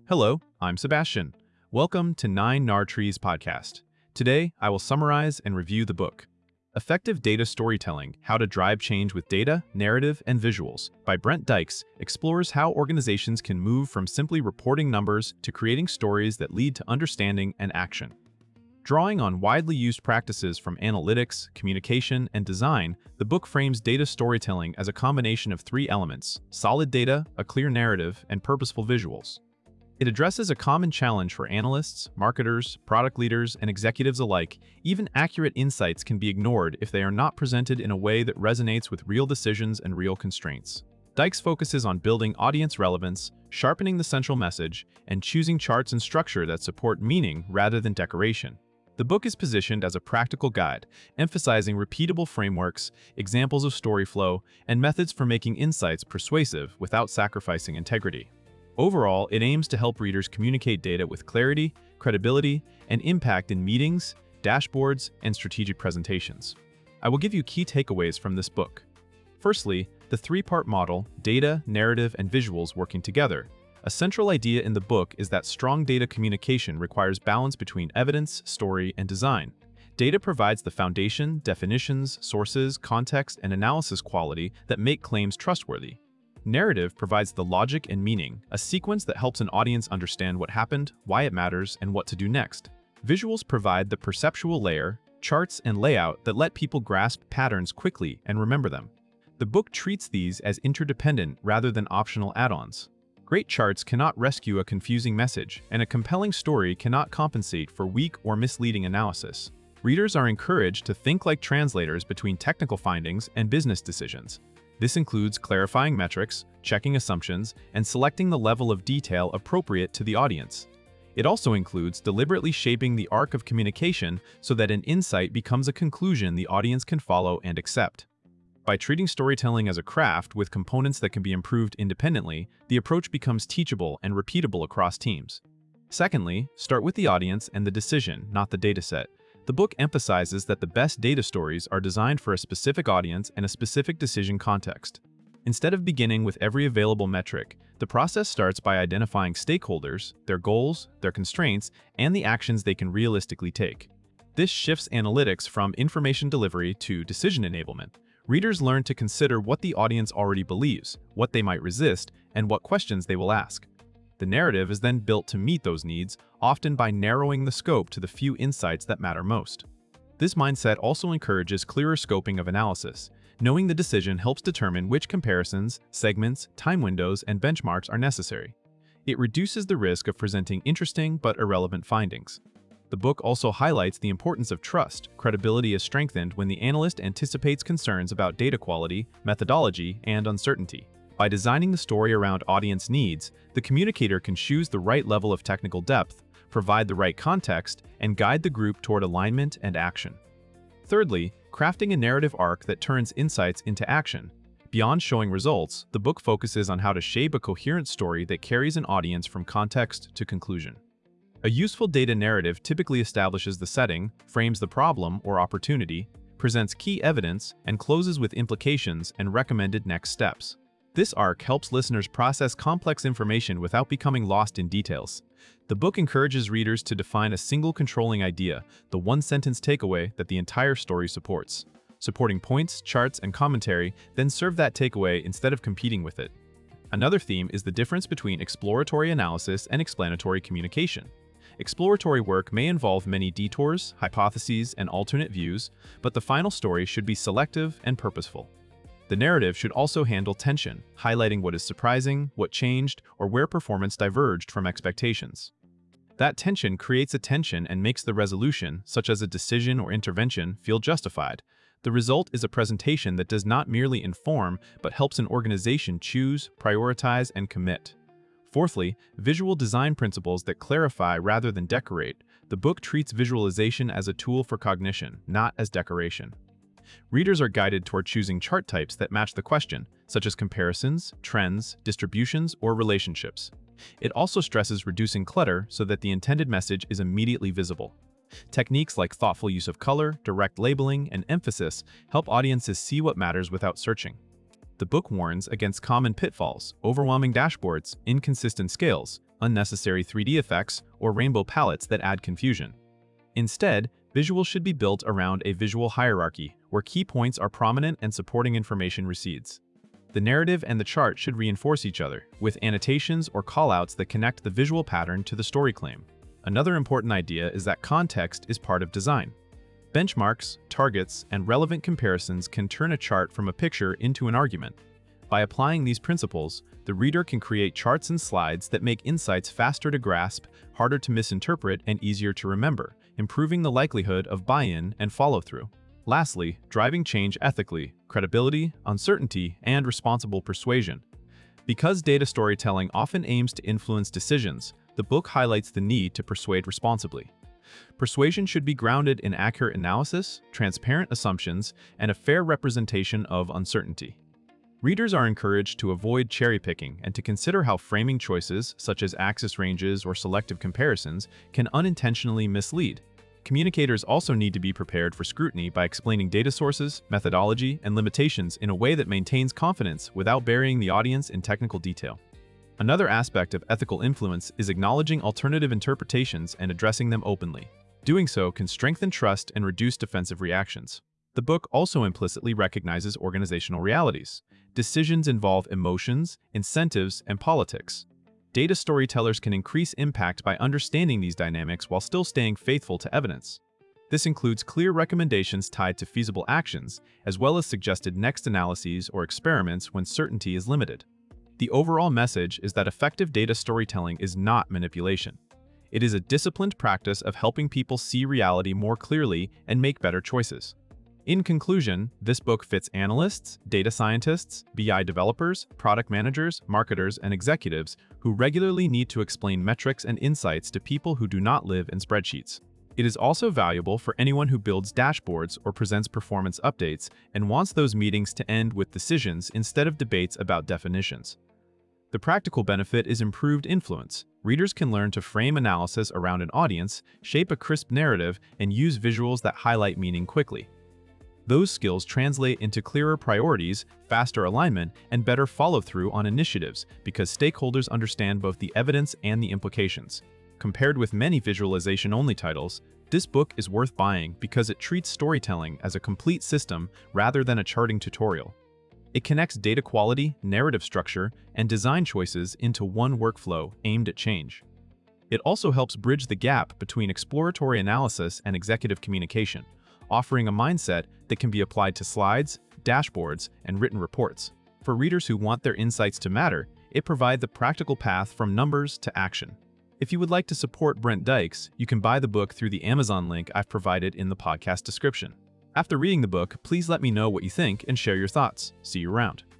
Hello, I'm Sebastian. Welcome to 9 Nar Trees podcast. Today, I will summarize and review the book, Effective Data Storytelling: How to Drive Change with Data, Narrative, and Visuals by Brent Dykes explores how organizations can move from simply reporting numbers to creating stories that lead to understanding and action. Drawing on widely used practices from analytics, communication, and design, the book frames data storytelling as a combination of three elements: solid data, a clear narrative, and purposeful visuals. It addresses a common challenge for analysts, marketers, product leaders, and executives alike. Even accurate insights can be ignored if they are not presented in a way that resonates with real decisions and real constraints. Dykes focuses on building audience relevance, sharpening the central message, and choosing charts and structure that support meaning rather than decoration. The book is positioned as a practical guide, emphasizing repeatable frameworks, examples of story flow, and methods for making insights persuasive without sacrificing integrity. Overall, it aims to help readers communicate data with clarity, credibility, and impact in meetings, dashboards, and strategic presentations. I will give you key takeaways from this book. Firstly, the three-part model: data, narrative, and visuals working together. A central idea in the book is that strong data communication requires balance between evidence, story, and design. Data provides the foundation, definitions, sources, context, and analysis quality that make claims trustworthy. Narrative provides the logic and meaning, a sequence that helps an audience understand what happened, why it matters, and what to do next. Visuals provide the perceptual layer, charts, and layout that let people grasp patterns quickly and remember them. The book treats these as interdependent rather than optional add-ons. Great charts cannot rescue a confusing message, and a compelling story cannot compensate for weak or misleading analysis. Readers are encouraged to think like translators between technical findings and business decisions. This includes clarifying metrics, checking assumptions, and selecting the level of detail appropriate to the audience. It also includes deliberately shaping the arc of communication so that an insight becomes a conclusion the audience can follow and accept. By treating storytelling as a craft with components that can be improved independently, the approach becomes teachable and repeatable across teams. Secondly, start with the audience and the decision, not the dataset. The book emphasizes that the best data stories are designed for a specific audience and a specific decision context. Instead of beginning with every available metric, the process starts by identifying stakeholders, their goals, their constraints, and the actions they can realistically take. This shifts analytics from information delivery to decision enablement. Readers learn to consider what the audience already believes, what they might resist, and what questions they will ask. The narrative is then built to meet those needs, often by narrowing the scope to the few insights that matter most. This mindset also encourages clearer scoping of analysis. Knowing the decision helps determine which comparisons, segments, time windows, and benchmarks are necessary. It reduces the risk of presenting interesting but irrelevant findings. The book also highlights the importance of trust. Credibility is strengthened when the analyst anticipates concerns about data quality, methodology, and uncertainty. By designing the story around audience needs, the communicator can choose the right level of technical depth, provide the right context, and guide the group toward alignment and action. Thirdly, crafting a narrative arc that turns insights into action. Beyond showing results, the book focuses on how to shape a coherent story that carries an audience from context to conclusion. A useful data narrative typically establishes the setting, frames the problem or opportunity, presents key evidence, and closes with implications and recommended next steps. This arc helps listeners process complex information without becoming lost in details. The book encourages readers to define a single controlling idea, the one-sentence takeaway that the entire story supports. Supporting points, charts, and commentary, then serve that takeaway instead of competing with it. Another theme is the difference between exploratory analysis and explanatory communication. Exploratory work may involve many detours, hypotheses, and alternate views, but the final story should be selective and purposeful. The narrative should also handle tension, highlighting what is surprising, what changed, or where performance diverged from expectations. That tension creates attention and makes the resolution, such as a decision or intervention, feel justified. The result is a presentation that does not merely inform, but helps an organization choose, prioritize, and commit. Fourthly, visual design principles that clarify rather than decorate. The book treats visualization as a tool for cognition, not as decoration. Readers are guided toward choosing chart types that match the question, such as comparisons, trends, distributions, or relationships. It also stresses reducing clutter so that the intended message is immediately visible. Techniques like thoughtful use of color, direct labeling, and emphasis help audiences see what matters without searching. The book warns against common pitfalls: overwhelming dashboards, inconsistent scales, unnecessary 3D effects, or rainbow palettes that add confusion. Instead, visuals should be built around a visual hierarchy, where key points are prominent and supporting information recedes. The narrative and the chart should reinforce each other, with annotations or callouts that connect the visual pattern to the story claim. Another important idea is that context is part of design. Benchmarks, targets, and relevant comparisons can turn a chart from a picture into an argument. By applying these principles, the reader can create charts and slides that make insights faster to grasp, harder to misinterpret, and easier to remember, improving the likelihood of buy-in and follow-through. Lastly, driving change ethically, credibility, uncertainty, and responsible persuasion. Because data storytelling often aims to influence decisions, the book highlights the need to persuade responsibly. Persuasion should be grounded in accurate analysis, transparent assumptions, and a fair representation of uncertainty. Readers are encouraged to avoid cherry-picking and to consider how framing choices, such as axis ranges or selective comparisons, can unintentionally mislead. Communicators also need to be prepared for scrutiny by explaining data sources, methodology, and limitations in a way that maintains confidence without burying the audience in technical detail. Another aspect of ethical influence is acknowledging alternative interpretations and addressing them openly. Doing so can strengthen trust and reduce defensive reactions. The book also implicitly recognizes organizational realities. Decisions involve emotions, incentives, and politics. Data storytellers can increase impact by understanding these dynamics while still staying faithful to evidence. This includes clear recommendations tied to feasible actions, as well as suggested next analyses or experiments when certainty is limited. The overall message is that effective data storytelling is not manipulation. It is a disciplined practice of helping people see reality more clearly and make better choices. In conclusion, this book fits analysts, data scientists, BI developers, product managers, marketers, and executives who regularly need to explain metrics and insights to people who do not live in spreadsheets. It is also valuable for anyone who builds dashboards or presents performance updates and wants those meetings to end with decisions instead of debates about definitions. The practical benefit is improved influence. Readers can learn to frame analysis around an audience, shape a crisp narrative, and use visuals that highlight meaning quickly. Those skills translate into clearer priorities, faster alignment, and better follow-through on initiatives because stakeholders understand both the evidence and the implications. Compared with many visualization-only titles, this book is worth buying because it treats storytelling as a complete system rather than a charting tutorial. It connects data quality, narrative structure, and design choices into one workflow aimed at change. It also helps bridge the gap between exploratory analysis and executive communication, offering a mindset that can be applied to slides, dashboards, and written reports. For readers who want their insights to matter, it provides a practical path from numbers to action. If you would like to support Brent Dykes, you can buy the book through the Amazon link I've provided in the podcast description. After reading the book, please let me know what you think and share your thoughts. See you around.